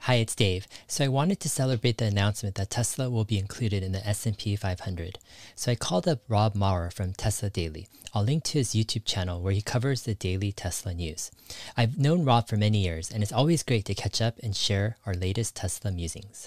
Hi, it's Dave. So I wanted to celebrate the announcement that Tesla will be included in the S&P 500. So I called up Rob Maurer from Tesla Daily. I'll link to his YouTube channel where he covers the daily Tesla news. I've known Rob for many years, and it's always great to catch up and share our latest Tesla musings.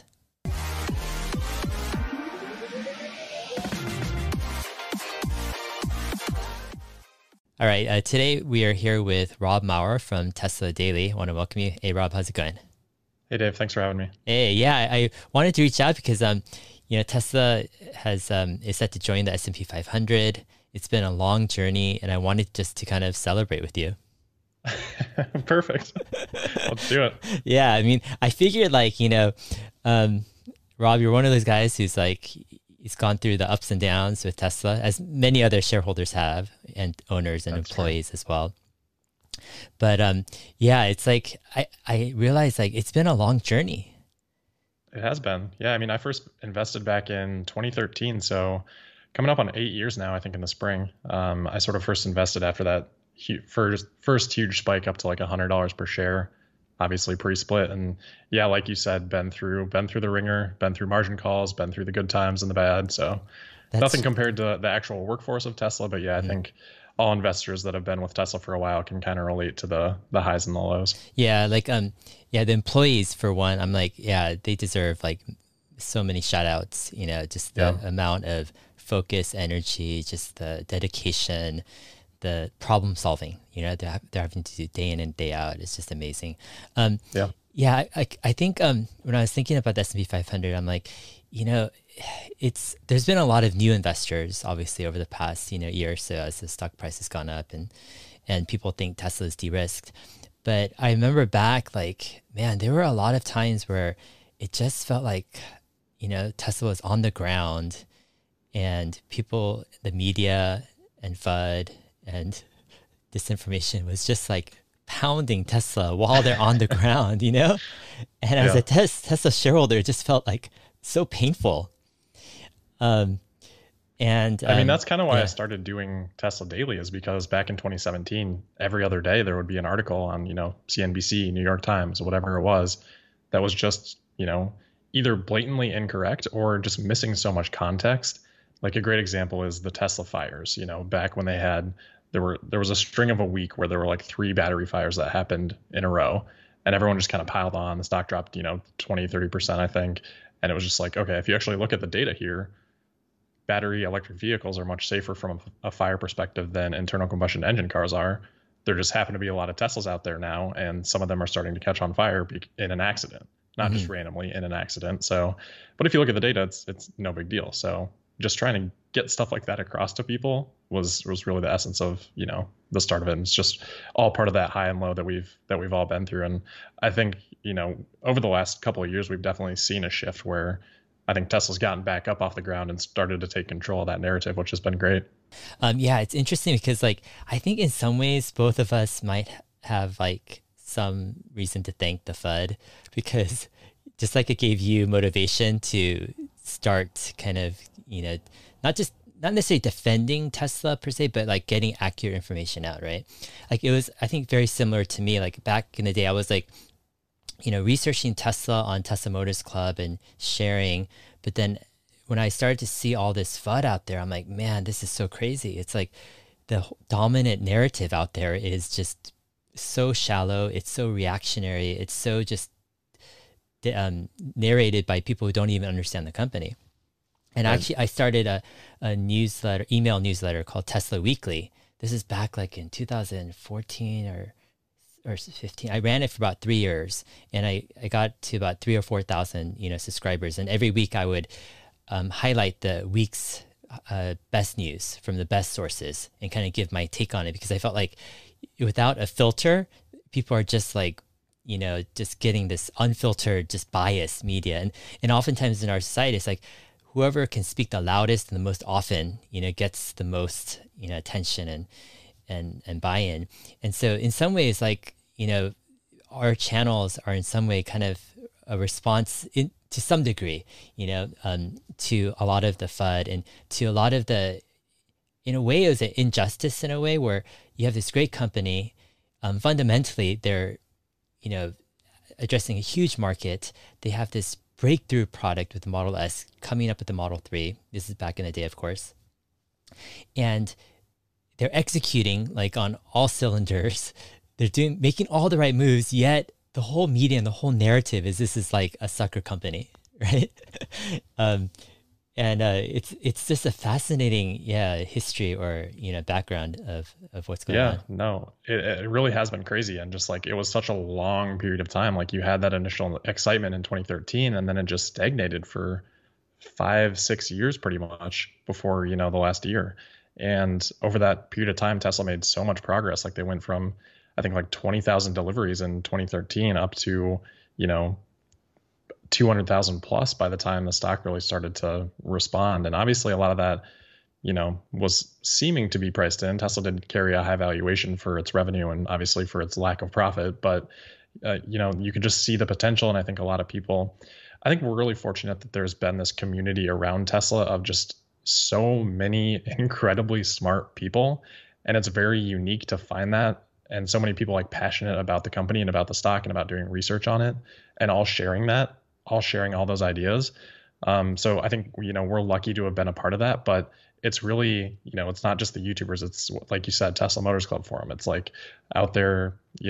All right, today we are here with Rob Maurer from Tesla Daily. I want to welcome you. Hey, Rob, how's it going? Hey, Dave. Thanks for having me. Hey, yeah, I wanted to reach out because Tesla has is set to join the S&P 500. It's been a long journey, and I wanted just to kind of celebrate with you. Perfect. Let's do it. Yeah, I mean, I figured Rob, you're one of those guys who's he's gone through the ups and downs with Tesla, as many other shareholders have, and owners and That's employees as well. But yeah, it's I realized it's been a long journey. It has been. Yeah, I mean, I first invested back in 2013, so coming up on 8 years now, I think in the spring. I sort of first invested after that first huge spike up to like $100 per share, obviously pre-split. And yeah, like you said, been through the ringer, been through margin calls, been through the good times and the bad. So nothing compared to the actual workforce of Tesla, but yeah, I think all investors that have been with Tesla for a while can kind of relate to the highs and the lows. Yeah, the employees for one, I'm they deserve so many shout outs, just the amount of focus, energy, just the dedication, the problem solving, they're having to do day in and day out. It's just amazing. Yeah, I think when I was thinking about the S&P 500, I'm there's been a lot of new investors, obviously, over the past year or so as the stock price has gone up and people think Tesla is de-risked. But I remember back, there were a lot of times where it just felt like, Tesla was on the ground and people, the media and FUD and disinformation was just pounding Tesla while they're on the ground, And as a Tesla shareholder, it just felt so painful. I mean, that's kind of why I started doing Tesla Daily, is because back in 2017, every other day there would be an article on, CNBC, New York Times, whatever it was, that was just, either blatantly incorrect or just missing so much context. Like a great example is the Tesla fires, back when there was a string of a week where there were 3 battery fires that happened in a row, and everyone just kind of piled on. The stock dropped, 20-30%, I think. And it was just okay, if you actually look at the data here, battery electric vehicles are much safer from a fire perspective than internal combustion engine cars are. There just happen to be a lot of Teslas out there now, and some of them are starting to catch on fire in an accident, not just randomly in an accident. So, but if you look at the data, it's no big deal. So just trying to get stuff like that across to people was really the essence of, the start of it. And it's just all part of that high and low that we've all been through. And I think, over the last couple of years, we've definitely seen a shift where I think Tesla's gotten back up off the ground and started to take control of that narrative, which has been great. Yeah, it's interesting because I think in some ways both of us might have some reason to thank the FUD, because just like it gave you motivation to start kind of, not necessarily defending Tesla per se, but getting accurate information out, right? It was, I think, very similar to me. Back in the day, I was researching Tesla on Tesla Motors Club and sharing. But then when I started to see all this FUD out there, I'm man, this is so crazy. It's the dominant narrative out there is just so shallow. It's so reactionary. It's so just narrated by people who don't even understand the company. And actually, I started a email newsletter called Tesla Weekly. This is back in 2014 or 15. I ran it for about 3 years, and I got to about 3,000 or 4,000 subscribers. And every week I would highlight the week's best news from the best sources and kind of give my take on it, because I felt without a filter, people are just just getting this unfiltered, just biased media. And oftentimes in our society, it's whoever can speak the loudest and the most often, gets the most, attention and buy-in. And so in some ways, our channels are in some way kind of a response to some degree, to a lot of the FUD and to a lot of in a way, it was an injustice in a way where you have this great company. Fundamentally, they're, addressing a huge market. They have this breakthrough product with the Model S, coming up with the Model 3. This is back in the day, of course. And they're executing like on all cylinders. They're making all the right moves, yet the whole media and the whole narrative is this is like a sucker company, right? It's just a fascinating, history or, background of what's going on. Yeah, no, it really has been crazy. And just like, it was such a long period of time. Like, you had that initial excitement in 2013, and then it just stagnated for 5-6 years pretty much before, the last year. And over that period of time, Tesla made so much progress. Like, they went from, I think, like 20,000 deliveries in 2013 up to, 200,000 plus by the time the stock really started to respond. And obviously a lot of that, was seeming to be priced in. Tesla didn't carry a high valuation for its revenue and obviously for its lack of profit, but you could just see the potential. And I think I think we're really fortunate that there's been this community around Tesla of just so many incredibly smart people. And it's very unique to find that. And so many people like passionate about the company and about the stock and about doing research on it, and all sharing all those ideas. So I think, we're lucky to have been a part of that, but it's really, it's not just the YouTubers. It's like you said, Tesla Motors Club forum. It's like out there,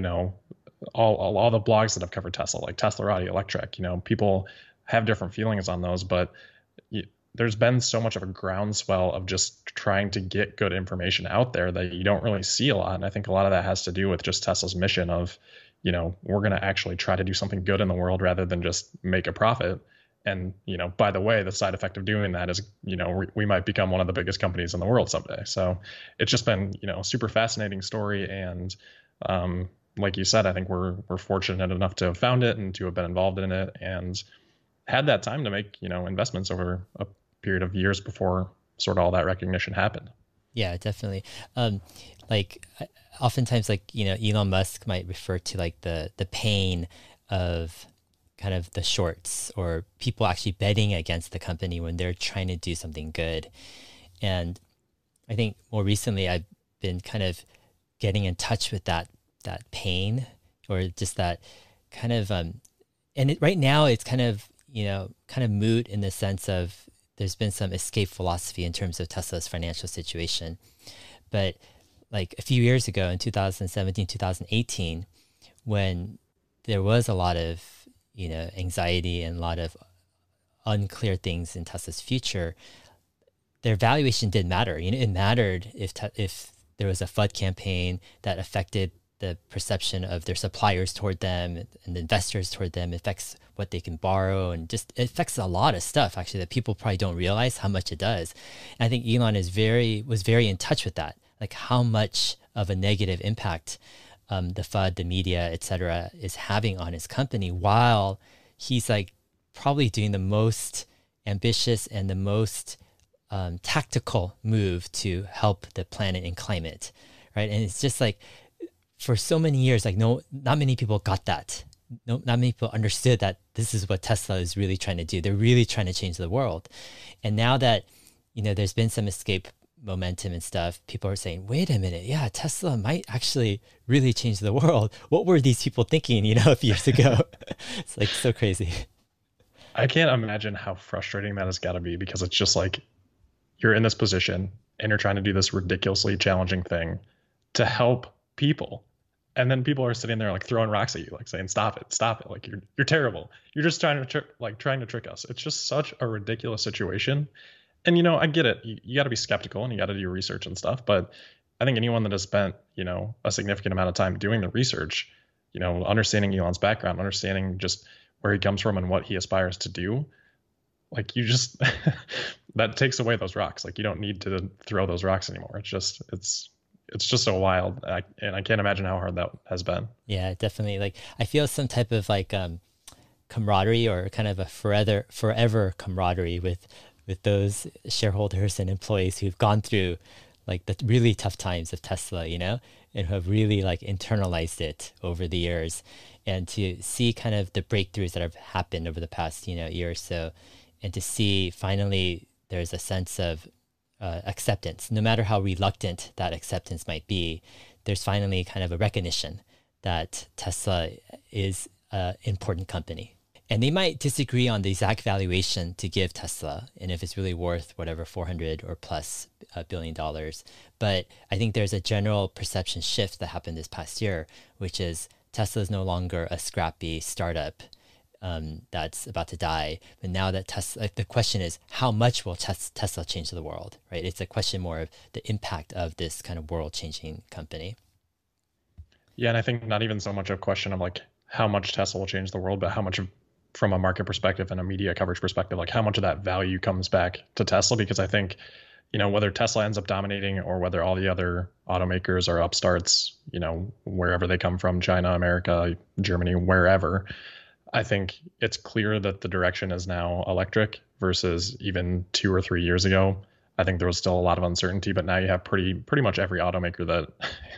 all the blogs that have covered Tesla, like Teslarati, Electrek, people have different feelings on those, but there's been so much of a groundswell of just trying to get good information out there that you don't really see a lot. And I think a lot of that has to do with just Tesla's mission of, we're going to actually try to do something good in the world rather than just make a profit. And, by the way, the side effect of doing that is, we might become one of the biggest companies in the world someday. So it's just been, super fascinating story. And like you said, I think we're fortunate enough to have found it and to have been involved in it and had that time to make, investments over a period of years before sort of all that recognition happened. Yeah, definitely. Oftentimes, Elon Musk might refer to like the pain of kind of the shorts or people actually betting against the company when they're trying to do something good. And I think more recently I've been kind of getting in touch with that pain, or just that kind of right now it's kind of moot in the sense of there's been some escape philosophy in terms of Tesla's financial situation. But like a few years ago in 2017, 2018, when there was a lot of, anxiety and a lot of unclear things in Tesla's future, their valuation did matter. It mattered if there was a FUD campaign that affected the perception of their suppliers toward them and the investors toward them. It affects what they can borrow, and just it affects a lot of stuff actually that people probably don't realize how much it does. And I think Elon was very in touch with that, like how much of a negative impact the FUD, the media, etc., is having on his company, while he's like probably doing the most ambitious and the most tactical move to help the planet and climate, right? And it's just like, for so many years, like not many people got that. Not many people understood that this is what Tesla is really trying to do. They're really trying to change the world. And now that, there's been some escape momentum and stuff, people are saying, wait a minute, yeah, Tesla might actually really change the world. What were these people thinking, a few years ago? It's like so crazy. I can't imagine how frustrating that has got to be, because it's just like, you're in this position and you're trying to do this ridiculously challenging thing to help people, and then people are sitting there like throwing rocks at you, like saying stop it, like you're terrible, you're just trying to trick us. It's just such a ridiculous situation. And I get it, you got to be skeptical and you got to do your research and stuff, but I think anyone that has spent a significant amount of time doing the research, understanding Elon's background, understanding just where he comes from and what he aspires to do, like you just that takes away those rocks. Like, you don't need to throw those rocks anymore. It's just so wild, and I can't imagine how hard that has been. Yeah, definitely. Like, I feel some type of like camaraderie, or kind of a forever camaraderie with those shareholders and employees who've gone through like the really tough times of Tesla, and who have really like internalized it over the years, and to see kind of the breakthroughs that have happened over the past year or so, and to see finally there's a sense of acceptance, no matter how reluctant that acceptance might be. There's finally kind of a recognition that Tesla is an important company. And they might disagree on the exact valuation to give Tesla, and if it's really worth whatever 400 or plus $1 billion. But I think there's a general perception shift that happened this past year, which is Tesla is no longer a scrappy startup that's about to die. But now that Tesla, the question is, how much will Tesla change the world, right? It's a question more of the impact of this kind of world-changing company. Yeah, and I think not even so much a question of like how much Tesla will change the world, but how much of, from a market perspective and a media coverage perspective, like how much of that value comes back to Tesla. Because I think, you know, whether Tesla ends up dominating or whether all the other automakers are upstarts, you know, wherever they come from, China, America, Germany, wherever, I think it's clear that the direction is now electric versus even 2 or 3 years ago. I think there was still a lot of uncertainty, but now you have pretty much every automaker that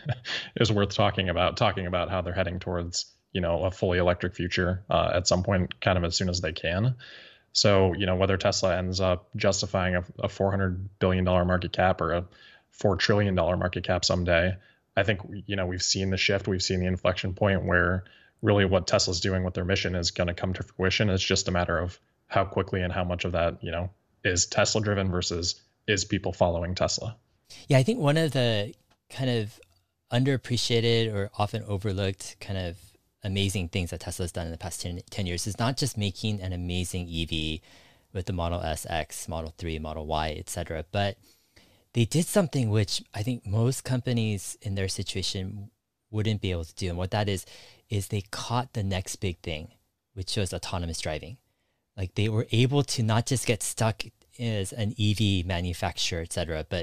is worth talking about how they're heading towards, you know, a fully electric future at some point, kind of as soon as they can. So, you know, whether Tesla ends up justifying a $400 billion market cap or a $4 trillion market cap someday, I think, you know, we've seen the shift, we've seen the inflection point where really what Tesla's doing with their mission is going to come to fruition. It's just a matter of how quickly and how much of that, you know, is Tesla driven versus is people following Tesla. Yeah, I think one of the kind of underappreciated or often overlooked kind of amazing things that Tesla has done in the past 10 years is not just making an amazing EV with the Model S, X, Model 3, Model Y, etc., but they did something which I think most companies in their situation wouldn't be able to do. And what that is they caught the next big thing, which was autonomous driving. Like they were able to not just get stuck as an EV manufacturer, etc., but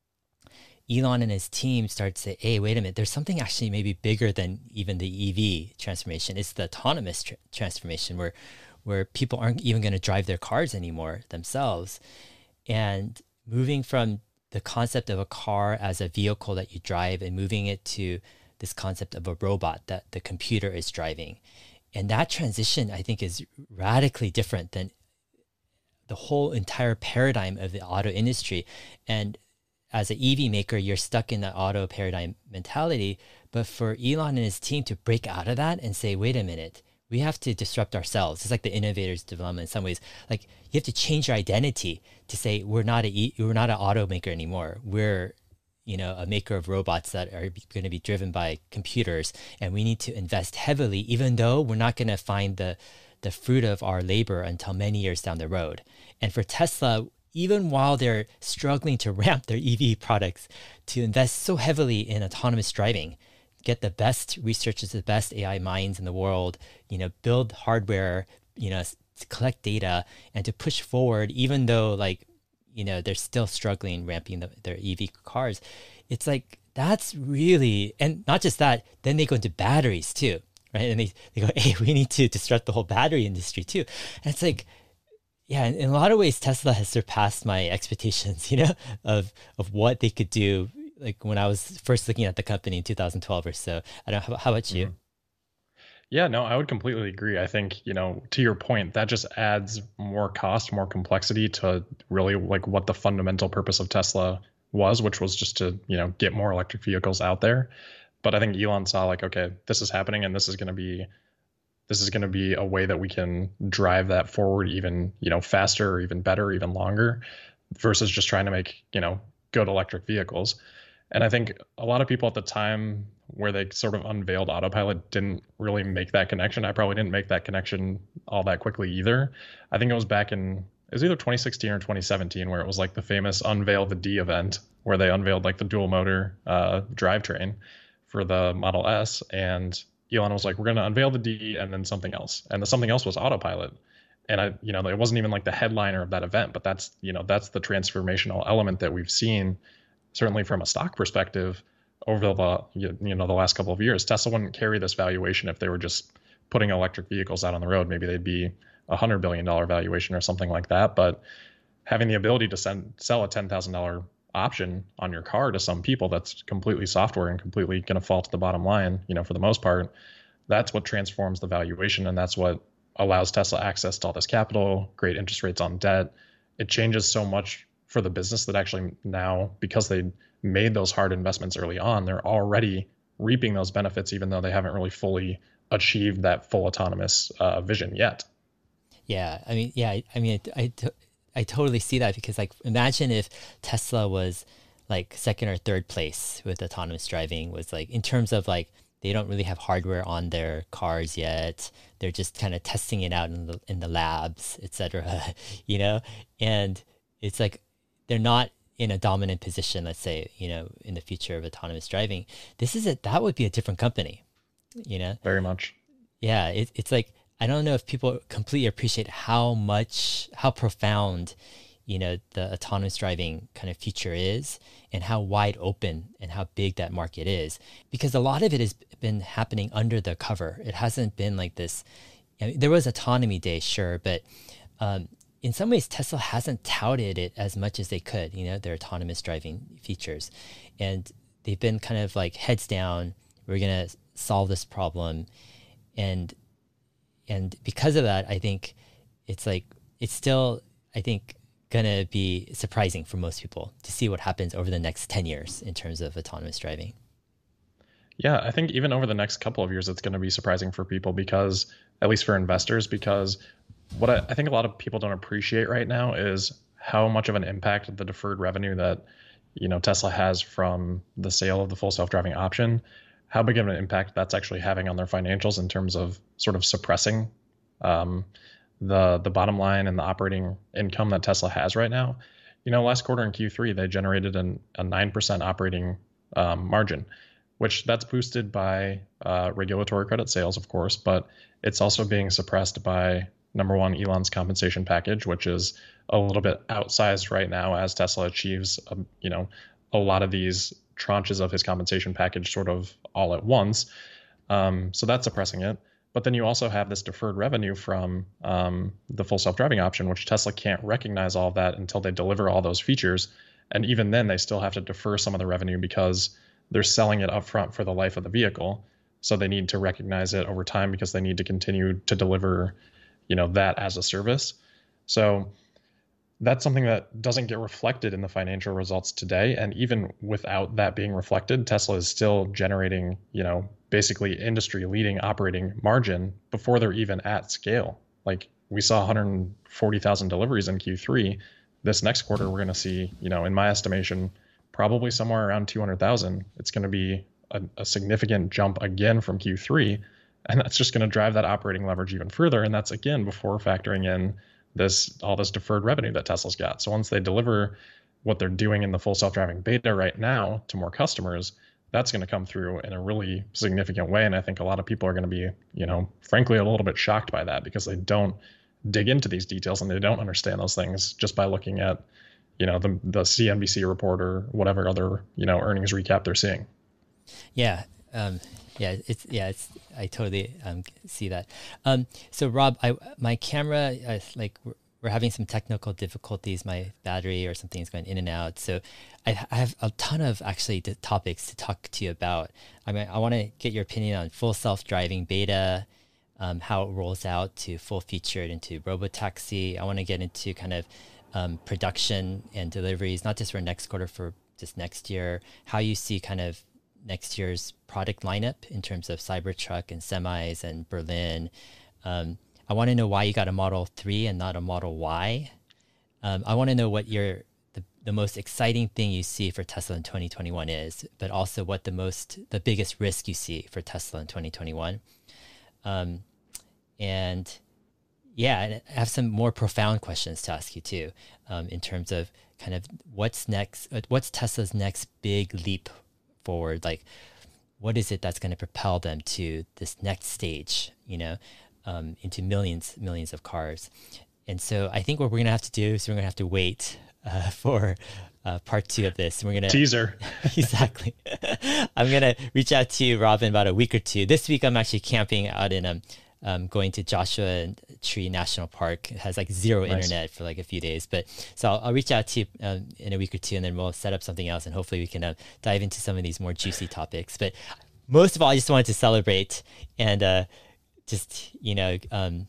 Elon and his team started to say, hey, wait a minute, there's something actually maybe bigger than even the EV transformation. It's the autonomous transformation where people aren't even going to drive their cars anymore themselves. And moving from the concept of a car as a vehicle that you drive and moving it to this concept of a robot that the computer is driving. And that transition, I think, is radically different than the whole entire paradigm of the auto industry. And as an EV maker, you're stuck in that auto paradigm mentality. But for Elon and his team to break out of that and say, wait a minute, we have to disrupt ourselves. It's like the innovator's dilemma in some ways. Like you have to change your identity to say, we're not an automaker anymore. We're, you know, a maker of robots that are going to be driven by computers. And we need to invest heavily, even though we're not going to find the fruit of our labor until many years down the road. And for Tesla, even while they're struggling to ramp their EV products, to invest so heavily in autonomous driving, get the best researchers, the best AI minds in the world, you know, build hardware, you know, to collect data and to push forward, even though like, you know, they're still struggling ramping their EV cars. It's like, that's really, and not just that, then they go into batteries too, right? And they go, hey, we need to disrupt the whole battery industry too. And it's like, yeah, in a lot of ways, Tesla has surpassed my expectations, you know, of what they could do. Like when I was first looking at the company in 2012 or so. I don't know, how about you? Yeah, no, I would completely agree. I think, you know, to your point, that just adds more cost, more complexity to really like what the fundamental purpose of Tesla was, which was just to, you know, get more electric vehicles out there. But I think Elon saw like, okay, this is happening and this is going to be a way that we can drive that forward even, you know, faster or even better, even longer, versus just trying to make, you know, good electric vehicles. And I think a lot of people at the time where they sort of unveiled Autopilot didn't really make that connection. I probably didn't make that connection all that quickly either. I think it was it was either 2016 or 2017 where it was like the famous Unveil the D event where they unveiled like the dual motor drivetrain for the Model S. And Elon was like, we're going to unveil the D and then something else. And the something else was Autopilot. And you know, it wasn't even like the headliner of that event, but that's the transformational element that we've seen, certainly from a stock perspective, over the last couple of years. Tesla wouldn't carry this valuation if they were just putting electric vehicles out on the road. Maybe they'd be $100 billion valuation or something like that. But having the ability to sell a $10,000 option on your car to some people that's completely software and completely going to fall to the bottom line, you know, for the most part, that's what transforms the valuation. And that's what allows Tesla access to all this capital, great interest rates on debt. It changes so much for the business that actually now, because they made those hard investments early on, they're already reaping those benefits, even though they haven't really fully achieved that full autonomous vision yet. Yeah, I totally see that, because like imagine if Tesla was like second or third place with autonomous driving, was like in terms of like they don't really have hardware on their cars yet. They're just kind of testing it out in the labs, etc. You know, and it's like they're not in a dominant position. Let's say, you know, in the future of autonomous driving, that would be a different company. You know, very much. Yeah, it's like I don't know if people completely appreciate how profound, you know, the autonomous driving kind of future is, and how wide open and how big that market is, because a lot of it has been happening under the cover. It hasn't been like this. I mean, there was Autonomy Day, sure, but in some ways, Tesla hasn't touted it as much as they could, you know, their autonomous driving features. And they've been kind of like heads down, we're going to solve this problem. And because of that, I think it's still, I think, gonna be surprising for most people to see what happens over the next 10 years in terms of autonomous driving. Yeah, I think even over the next couple of years, it's going to be surprising for people, because, at least for investors, because what I think a lot of people don't appreciate right now is how much of an impact the deferred revenue that, you know, Tesla has from the sale of the full self-driving option, how big of an impact that's actually having on their financials in terms of sort of suppressing the bottom line and the operating income that Tesla has right now. You know, last quarter in Q3, they generated a 9% operating margin, which that's boosted by regulatory credit sales, of course, but it's also being suppressed by, number one, Elon's compensation package, which is a little bit outsized right now as Tesla achieves, you know, a lot of these tranches of his compensation package sort of all at once. So that's suppressing it. But then you also have this deferred revenue from the full self-driving option, which Tesla can't recognize all of that until they deliver all those features. And even then, they still have to defer some of the revenue because they're selling it upfront for the life of the vehicle. So they need to recognize it over time because they need to continue to deliver, you know, that as a service. So that's something that doesn't get reflected in the financial results today. And even without that being reflected, Tesla is still generating, you know, basically industry leading operating margin before they're even at scale. Like we saw 140,000 deliveries in Q3. This next quarter, we're going to see, you know, in my estimation, probably somewhere around 200,000. It's going to be a significant jump again from Q3. And that's just going to drive that operating leverage even further. And that's, again, before factoring in all this deferred revenue that Tesla's got. So once they deliver what they're doing in the full self-driving beta right now to more customers, that's going to come through in a really significant way. And I think a lot of people are going to be, you know, frankly, a little bit shocked by that because they don't dig into these details and they don't understand those things just by looking at, you know, the CNBC report or whatever other, you know, earnings recap they're seeing. Yeah. I totally see that. So Rob, my camera, we're having some technical difficulties. My battery or something is going in and out. So I have a ton of actually topics to talk to you about. I mean, I want to get your opinion on full self-driving beta, how it rolls out to full featured into robotaxi. I want to get into kind of production and deliveries, not just for next quarter, for just next year, how you see kind of next year's product lineup in terms of Cybertruck and semis and Berlin. I want to know why you got a Model 3 and not a Model Y. I want to know what the most exciting thing you see for Tesla in 2021 is, but also what the biggest risk you see for Tesla in 2021. And yeah, and I have some more profound questions to ask you too, in terms of kind of what's next, what's Tesla's next big leap forward? Like, what is it that's going to propel them to this next stage, you know, into millions of cars? And so I think what we're going to have to do is we're going to have to wait for part 2 of this. We're going to teaser. Exactly. I'm going to reach out to you, Rob, in about a week or two. This week, I'm actually camping out in going to Joshua Tree National Park. It has like zero internet for like a few days, but so I'll reach out to you in a week or two, and then we'll set up something else, and hopefully we can dive into some of these more juicy topics. But most of all, I just wanted to celebrate and just, you know,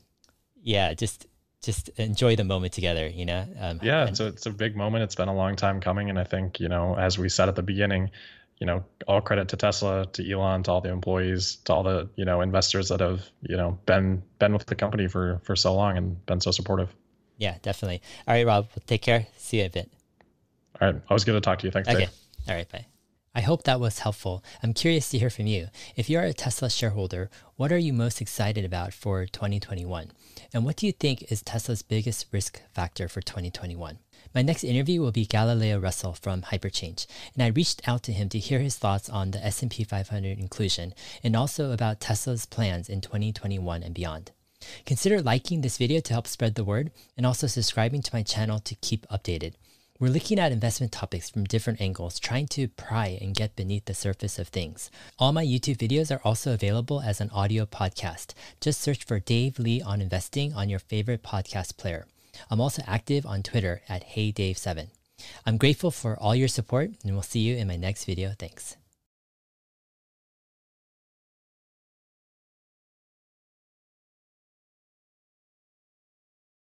just enjoy the moment together, you know? It's a big moment. It's been a long time coming. And I think, you know, as we said at the beginning, all credit to Tesla, to Elon, to all the employees, to all the, investors that have, been with the company for so long and been so supportive. Yeah, definitely. All right, Rob, take care. See you in a bit. All right. Always good to talk to you. Thanks, Dave. Okay. All right. Bye. I hope that was helpful. I'm curious to hear from you. If you are a Tesla shareholder, what are you most excited about for 2021? And what do you think is Tesla's biggest risk factor for 2021? My next interview will be Galileo Russell from Hyperchange, and I reached out to him to hear his thoughts on the S&P 500 inclusion and also about Tesla's plans in 2021 and beyond. Consider liking this video to help spread the word and also subscribing to my channel to keep updated. We're looking at investment topics from different angles, trying to pry and get beneath the surface of things. All my YouTube videos are also available as an audio podcast. Just search for Dave Lee on Investing on your favorite podcast player. I'm also active on Twitter at HeyDave7. I'm grateful for all your support, and we'll see you in my next video. Thanks.